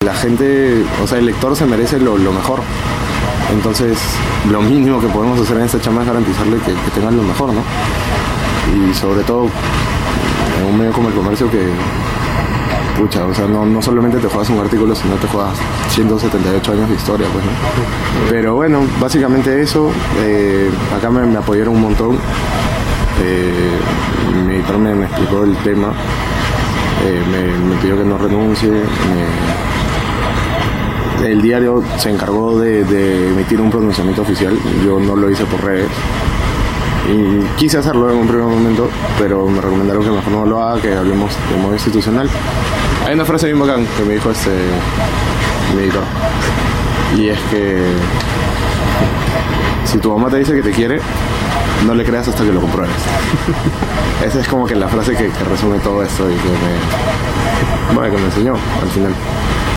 la gente, o sea, el lector se merece lo mejor. Entonces, lo mínimo que podemos hacer en esta chamba es garantizarle que tengan lo mejor, ¿no? Y sobre todo en un medio como el comercio que, pucha, o sea, no solamente te juegas un artículo, sino te juegas 178 años de historia, pues, ¿no? Pero bueno, básicamente eso. Acá me apoyaron un montón. Mi editor me explicó el tema. Me pidió que no renuncie. El diario se encargó de emitir un pronunciamiento oficial. Yo no lo hice por redes. Y quise hacerlo en un primer momento, pero me recomendaron que mejor no lo haga, que hablemos de modo institucional. Hay una frase bien bacán que me dijo mi editor. Y es que si tu mamá te dice que te quiere, no le creas hasta que lo compruebes. Esa es como que la frase que resume todo esto y que me enseñó al final.